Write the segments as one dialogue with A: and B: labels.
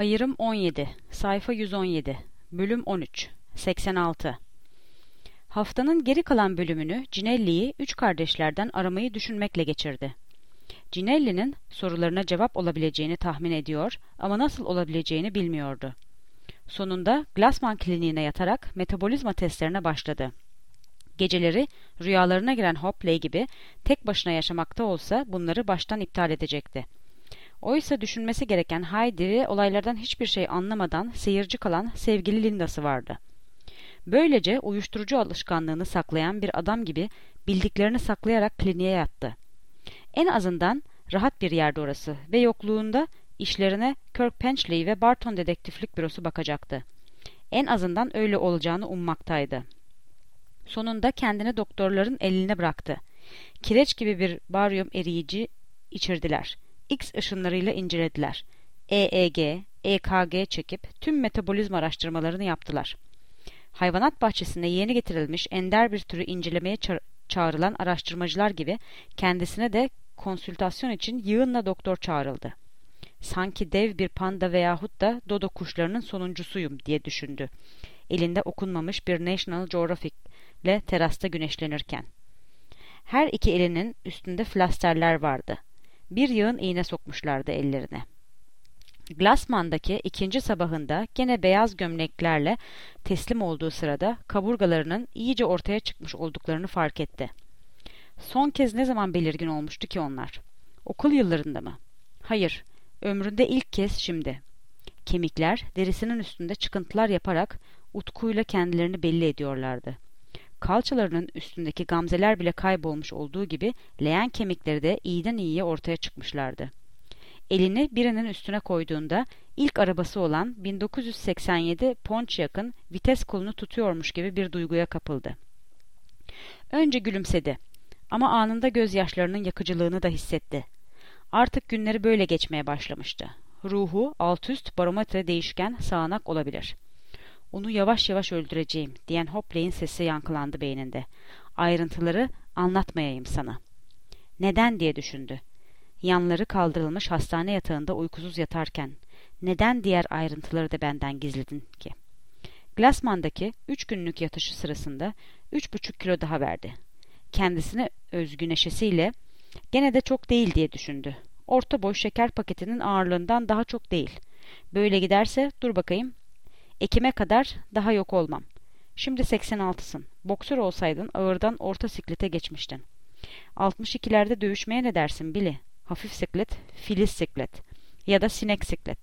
A: Ayırım 17, sayfa 117, bölüm 13, 86. Haftanın geri kalan bölümünü Cinelli'yi üç kardeşlerden aramayı düşünmekle geçirdi. Cinelli'nin sorularına cevap olabileceğini tahmin ediyor ama nasıl olabileceğini bilmiyordu. Sonunda Glassman kliniğine yatarak metabolizma testlerine başladı. Geceleri rüyalarına giren Hopley gibi tek başına yaşamakta olsa bunları baştan iptal edecekti. Oysa düşünmesi gereken Heidi olaylardan hiçbir şey anlamadan seyirci kalan sevgili Linda'sı vardı. Böylece uyuşturucu alışkanlığını saklayan bir adam gibi bildiklerini saklayarak kliniğe yattı. En azından rahat bir yerde orası ve yokluğunda işlerine Kirk Penchley ve Barton Dedektiflik Bürosu bakacaktı. En azından öyle olacağını ummaktaydı. Sonunda kendini doktorların eline bıraktı. Kireç gibi bir baryum eriyici içirdiler. X ışınlarıyla incelediler. EEG, EKG çekip tüm metabolizma araştırmalarını yaptılar. Hayvanat bahçesinde yeni getirilmiş ender bir türü incelemeye çağrılan araştırmacılar gibi kendisine de konsültasyon için yığınla doktor çağrıldı. Sanki dev bir panda veyahut da dodo kuşlarının sonuncusuyum diye düşündü. Elinde okunmamış bir National Geographic ile terasta güneşlenirken. Her iki elinin üstünde flasterler vardı. Bir yığın iğne sokmuşlardı ellerine. Glassman'daki ikinci sabahında gene beyaz gömleklerle teslim olduğu sırada kaburgalarının iyice ortaya çıkmış olduklarını fark etti. Son kez ne zaman belirgin olmuştu ki onlar? Okul yıllarında mı? Hayır, ömründe ilk kez şimdi. Kemikler derisinin üstünde çıkıntılar yaparak utkuyla kendilerini belli ediyorlardı. Kalçalarının üstündeki gamzeler bile kaybolmuş olduğu gibi leğen kemikleri de iyiden iyiye ortaya çıkmışlardı. Elini birinin üstüne koyduğunda ilk arabası olan 1987 Pontiac'ın vites kolunu tutuyormuş gibi bir duyguya kapıldı. Önce gülümsedi ama anında gözyaşlarının yakıcılığını da hissetti. Artık günleri böyle geçmeye başlamıştı. Ruhu alt üst barometre değişken sağanak olabilir. Onu yavaş yavaş öldüreceğim diyen Hopley'in sesi yankılandı beyninde. Ayrıntıları anlatmayayım sana. Neden diye düşündü. Yanları kaldırılmış hastane yatağında uykusuz yatarken neden diğer ayrıntıları da benden gizledin ki? Glassman'daki 3 günlük yatışı sırasında 3,5 kilo daha verdi. Kendisine özgü neşesiyle gene de çok değil diye düşündü. Orta boy şeker paketinin ağırlığından daha çok değil. Böyle giderse dur bakayım. Ekim'e kadar daha yok olmam. Şimdi 86'sın. Boksör olsaydın ağırdan orta siklete geçmiştin. 62'lerde dövüşmeye ne dersin Billy? Hafif siklet, filiz siklet ya da sinek siklet.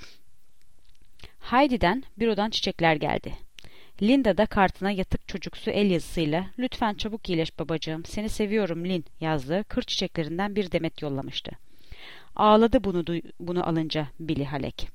A: Heidi'den bürodan çiçekler geldi. Linda da kartına yatık çocuksu el yazısıyla "Lütfen çabuk iyileş babacığım, seni seviyorum Lin" yazdığı kır çiçeklerinden bir demet yollamıştı. Ağladı bunu alınca Billy Halleck.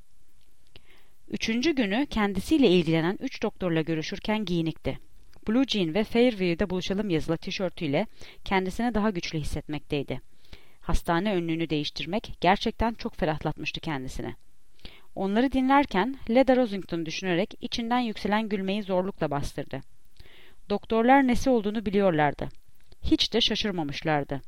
A: Üçüncü günü kendisiyle ilgilenen 3 doktorla görüşürken giyinikti. Blue Jean ve Fairview'de buluşalım yazılı tişörtüyle kendisini daha güçlü hissetmekteydi. Hastane önlüğünü değiştirmek gerçekten çok ferahlatmıştı kendisine. Onları dinlerken Leda Rosington düşünerek içinden yükselen gülmeyi zorlukla bastırdı. Doktorlar nesi olduğunu biliyorlardı. Hiç de şaşırmamışlardı.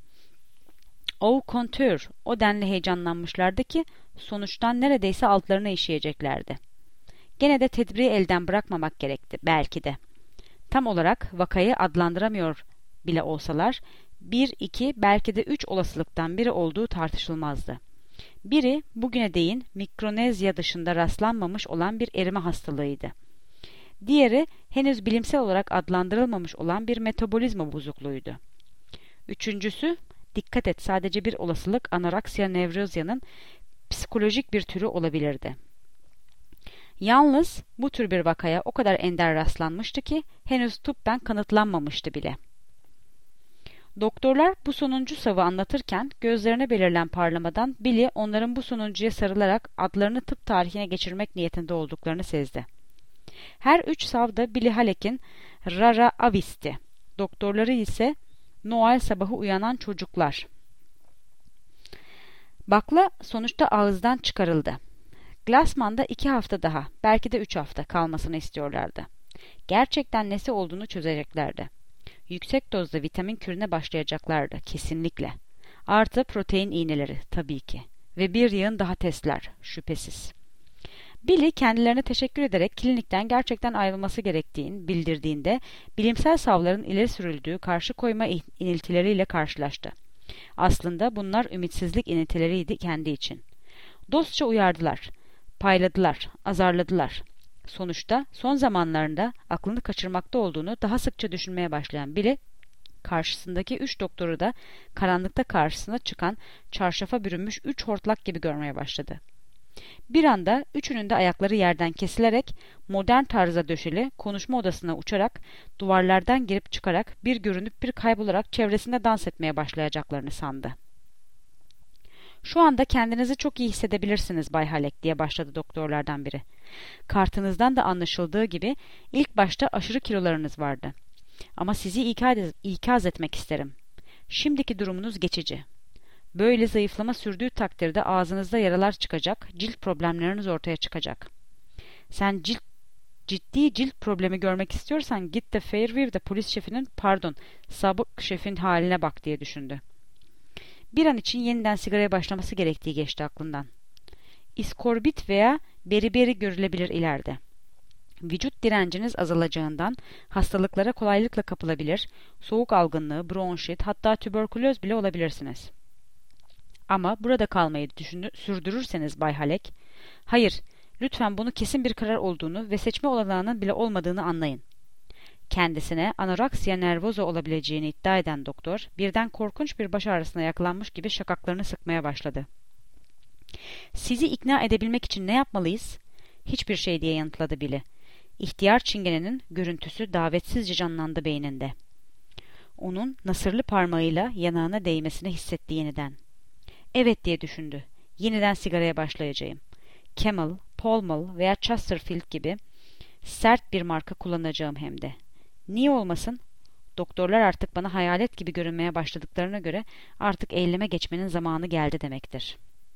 A: Au contraire, o denli heyecanlanmışlardı ki sonuçtan neredeyse altlarına işeyeceklerdi. Gene de tedbiri elden bırakmamak gerekti, belki de. Tam olarak vakayı adlandıramıyor bile olsalar, 1, 2, belki de 3 olasılıktan biri olduğu tartışılmazdı. Biri, bugüne değin Mikronezya dışında rastlanmamış olan bir erime hastalığıydı. Diğeri, henüz bilimsel olarak adlandırılmamış olan bir metabolizma bozukluğuydu. Üçüncüsü, dikkat et sadece bir olasılık anoreksiya nevrozya'nın psikolojik bir türü olabilirdi. Yalnız bu tür bir vakaya o kadar ender rastlanmıştı ki henüz tıbben kanıtlanmamıştı bile. Doktorlar bu sonuncu savı anlatırken gözlerine belirilen parlamadan Billy onların bu sonuncuya sarılarak adlarını tıp tarihine geçirmek niyetinde olduklarını sezdi. Her 3 sav da Billy Halleck'in Rara Avis'ti. Doktorları ise Noel sabahı uyanan çocuklar. Bakla sonuçta ağızdan çıkarıldı. Glassman'da 2 hafta daha, belki de 3 hafta kalmasını istiyorlardı. Gerçekten nesi olduğunu çözeceklerdi. Yüksek dozda vitamin kürüne başlayacaklardı, kesinlikle. Artı protein iğneleri, tabii ki. Ve bir yığın daha testler, şüphesiz. Billy kendilerine teşekkür ederek klinikten gerçekten ayrılması gerektiğini bildirdiğinde bilimsel savların ileri sürüldüğü karşı koyma iniltileriyle karşılaştı. Aslında bunlar ümitsizlik iniltileriydi kendi için. Dostça uyardılar, payladılar, azarladılar. Sonuçta son zamanlarında aklını kaçırmakta olduğunu daha sıkça düşünmeye başlayan Billy, karşısındaki 3 doktoru da karanlıkta karşısına çıkan çarşafa bürünmüş 3 hortlak gibi görmeye başladı. Bir anda üçünün de ayakları yerden kesilerek modern tarza döşeli konuşma odasına uçarak duvarlardan girip çıkarak bir görünüp bir kaybolarak çevresinde dans etmeye başlayacaklarını sandı. "Şu anda kendinizi çok iyi hissedebilirsiniz Bay Halleck," diye başladı doktorlardan biri. "Kartınızdan da anlaşıldığı gibi ilk başta aşırı kilolarınız vardı. Ama sizi ikaz etmek isterim. Şimdiki durumunuz geçici. Böyle zayıflama sürdüğü takdirde ağzınızda yaralar çıkacak, cilt problemleriniz ortaya çıkacak. Sen ciddi cilt problemi görmek istiyorsan git de Fairview'de polis şefinin, sabık şefin haline bak," diye düşündü. Bir an için yeniden sigaraya başlaması gerektiği geçti aklından. İskorbit veya beriberi görülebilir ileride. Vücut direnciniz azalacağından hastalıklara kolaylıkla kapılabilir, soğuk algınlığı, bronşit, hatta tüberküloz bile olabilirsiniz. Ama burada kalmayı sürdürürseniz Bay Halleck, hayır, lütfen bunu kesin bir karar olduğunu ve seçme olanağının bile olmadığını anlayın. Kendisine anoreksiya nervoza olabileceğini iddia eden doktor, birden korkunç bir baş ağrısına yakalanmış gibi şakaklarını sıkmaya başladı. "Sizi ikna edebilmek için ne yapmalıyız?" "Hiçbir şey," diye yanıtladı Billy. İhtiyar çingenenin görüntüsü davetsizce canlandı beyninde. Onun nasırlı parmağıyla yanağına değmesini hissetti yeniden. "Evet," diye düşündü. "Yeniden sigaraya başlayacağım. Camel, Pall Mall veya Chesterfield gibi sert bir marka kullanacağım hem de. Niye olmasın? Doktorlar artık bana hayalet gibi görünmeye başladıklarına göre artık eyleme geçmenin zamanı geldi demektir."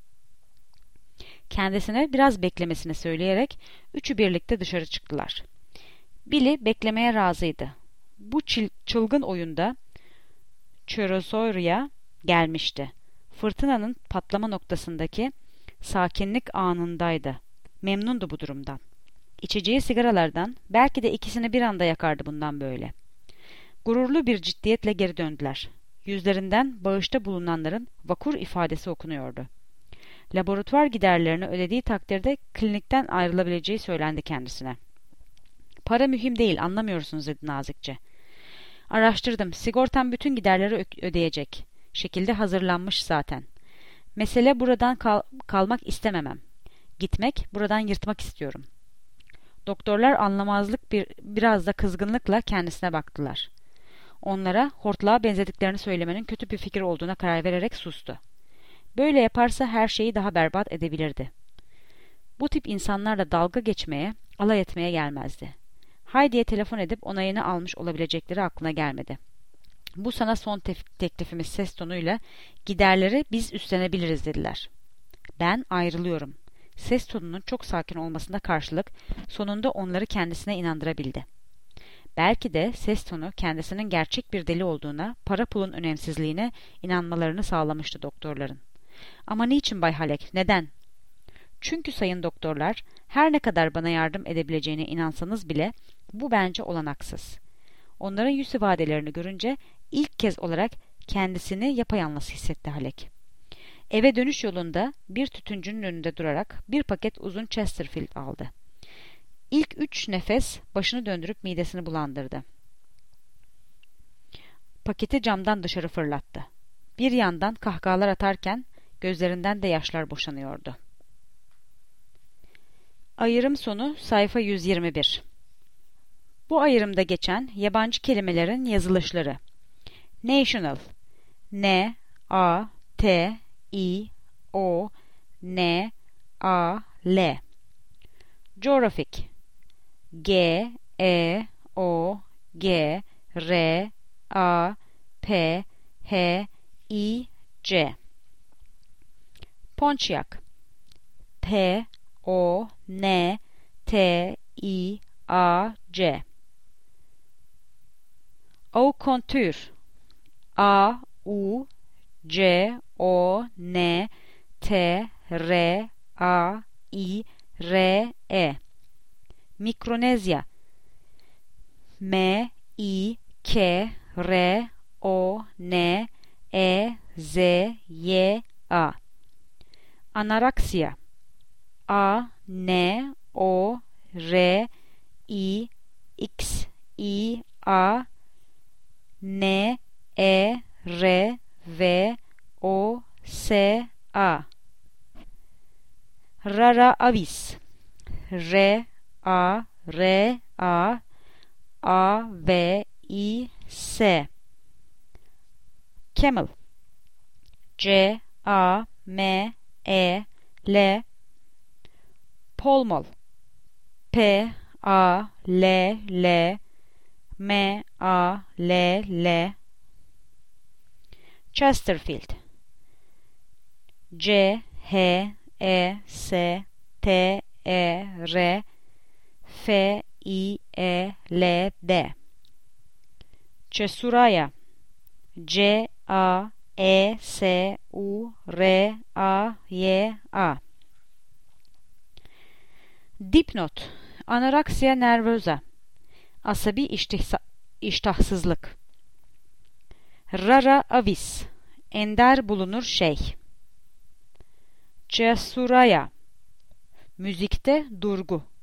A: Kendisine biraz beklemesini söyleyerek üçü birlikte dışarı çıktılar. Billy beklemeye razıydı. Bu çılgın oyunda Chorosaurus'a gelmişti. Fırtınanın patlama noktasındaki sakinlik anındaydı. Memnundu bu durumdan. İçeceği sigaralardan belki de ikisini bir anda yakardı bundan böyle. Gururlu bir ciddiyetle geri döndüler. Yüzlerinden bağışta bulunanların vakur ifadesi okunuyordu. Laboratuvar giderlerini ödediği takdirde klinikten ayrılabileceği söylendi kendisine. "Para mühim değil, anlamıyorsunuz," dedi nazikçe. "Araştırdım, sigortam bütün giderleri ödeyecek şekilde hazırlanmış zaten. Mesele buradan kalmak istememem. Gitmek, buradan yırtmak istiyorum." Doktorlar anlamazlık biraz da kızgınlıkla kendisine baktılar. Onlara hortlağa benzediklerini söylemenin kötü bir fikir olduğuna karar vererek sustu. Böyle yaparsa her şeyi daha berbat edebilirdi. Bu tip insanlarla dalga geçmeye, alay etmeye gelmezdi. Heidi'ye telefon edip onayını almış olabilecekleri aklına gelmedi. "Bu sana son teklifimiz," ses tonuyla, "giderleri biz üstlenebiliriz," dediler. "Ben ayrılıyorum." Ses tonunun çok sakin olmasına karşılık sonunda onları kendisine inandırabildi. Belki de ses tonu kendisinin gerçek bir deli olduğuna, para pulun önemsizliğine inanmalarını sağlamıştı doktorların. "Ama niçin Bay Halleck, neden?" "Çünkü sayın doktorlar, her ne kadar bana yardım edebileceğine inansanız bile bu bence olanaksız." Onların yüz ifadelerini görünce ilk kez olarak kendisini yapayalnız hissetti Halleck. Eve dönüş yolunda bir tütüncünün önünde durarak bir paket uzun Chesterfield aldı. İlk 3 nefes başını döndürüp midesini bulandırdı. Paketi camdan dışarı fırlattı. Bir yandan kahkahalar atarken gözlerinden de yaşlar boşanıyordu. Ayrım sonu sayfa 121. Bu ayrımda geçen yabancı kelimelerin yazılışları: National, N, A, T, I, O, N, A, L. Geographic, G, E, O, G, R, A, P, H, I, C. Pontiac, P, O, N, T, I, A, C. Au Kontur, A, U, C, O, N, T, R, A, I, R E. Mikronezya, M I K R O N E Z Y A. Anoreksiya, A N O R I X I A N E R V O S A. Rara avis, R A R A A V I S. Camel, C A M E L. Polmol, P A L L M A L L. Chesterfield, C H E S T E R F I E L D. Cesuraya, C A E S U R A Y A. Dipnot, anoreksiya nervosa, asabi iştahsızlık. Rara avis, ender bulunur şey. Cesuraya, müzikte durgu.